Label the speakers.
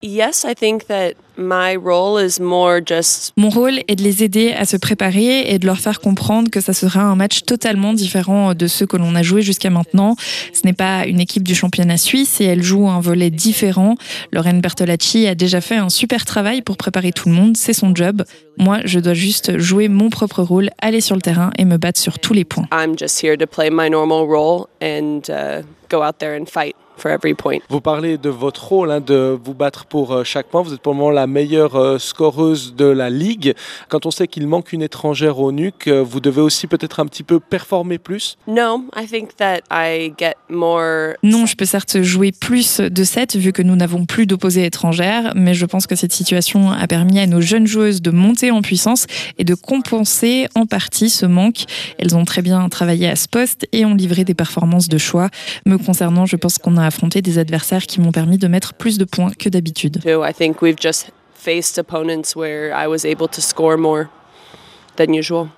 Speaker 1: Yes, I think that my role is more just
Speaker 2: Mon rôle est de les aider à se préparer et de leur faire comprendre que ça sera un match totalement différent de ceux que l'on a joué jusqu'à maintenant. Ce n'est pas une équipe du championnat suisse et elle joue un volet différent. Lorraine Bertolacci a déjà fait un super travail pour préparer tout le monde, c'est son job. Moi, je dois juste jouer mon propre rôle, aller sur le terrain et me battre sur tous les points.
Speaker 1: I'm just here to play my normal role and go out there and fight for every point.
Speaker 3: Vous parlez de votre rôle, de vous battre pour chaque point. Vous êtes pour le moment la meilleure scoreuse de la Ligue. Quand on sait qu'il manque une étrangère au NUC, vous devez aussi peut-être un petit peu performer plus.
Speaker 1: No, I think that I get more.
Speaker 2: Non, je peux certes jouer plus de 7 vu que nous n'avons plus d'opposés étrangères, mais je pense que cette situation a permis à nos jeunes joueuses de monter en puissance et de compenser en partie ce manque. Elles ont très bien travaillé à ce poste et ont livré des performances de choix. Me concernant, je pense qu'on a affronté des adversaires qui m'ont permis de mettre plus de points que d'habitude.
Speaker 1: I think we've just faced opponents where I was able to score more than usual.